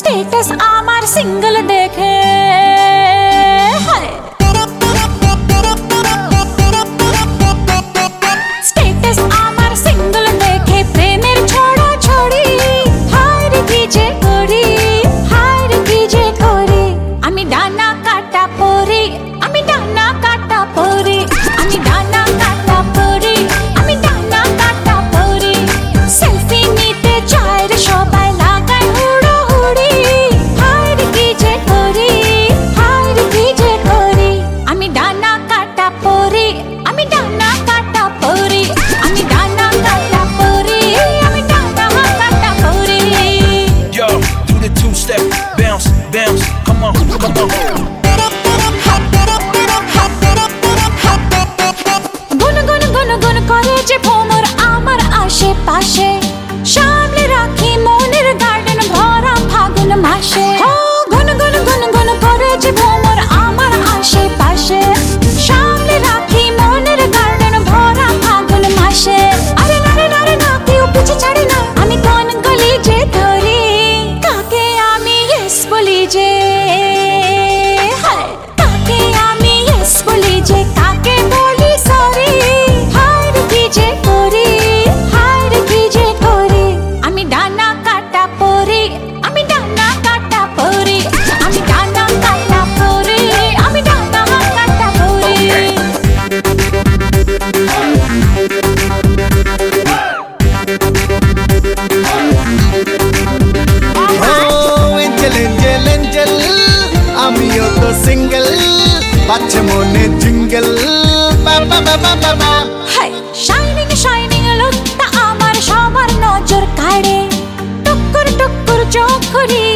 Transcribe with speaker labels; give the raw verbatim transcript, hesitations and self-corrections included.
Speaker 1: status আমার single দেখে হায় status আমার সিঙ্গেল দেখে প্রেমের ছড়া ছড়ি হায় রে কি যে করি হায় রে কি যে করি আমি ডানা কাটা পরি আমি ডানা কাটা পরি আমি ডানা কাটা পরি আমি ডানা কাটা পরি সেলফি নিতে চায় রে সবাই লাগায় হুড়োহুড়ি হায় রে কি যে করি হায় রে কি যে করি আমি ডানা কাটা পরি আমি ডানা কাটা পরি আমি ডানা কাটা পরি আমি ডানা কাটা পরি
Speaker 2: Yo, do the two step bounce bounce come on come on
Speaker 1: গুন গুন গুন গুন করে যে ভোমর আমার আশেপাশে সামলে রাখি মনের গার্ডেন ভরা ফাগুন মাসে গুন গুন গুন গুন করে যে ভোমর আমার আশেপাশে সামলে রাখি মনের গার্ডেন ভরা ফাগুন মাসে আরে নারে নারে না কেউ পিছে ছাড়ে না আমি কোন গলি যে ধরি কাকে আমি ইয়েস বলি যে হায় কাকে আমি ইয়েস বলি যে কাকে বলি সরি হায় রে কি যে করি হায় রে কি যে করি আমি ডানা কাটা পরি আমি ডানা কাটা পরি আমি ডানা কাটা পরি আমি ডানা কাটা পরি
Speaker 3: Oh, angel, angel, angel, আমিও তো সিঙ্গেল বাচ্চা মনে জিঙ্গেল বা বা বা বা বা বা
Speaker 1: হাই শাইনিং শাইনিং লুকটা আমার সবার নজর কাড়ে টুকুর টুকুর চোখ করি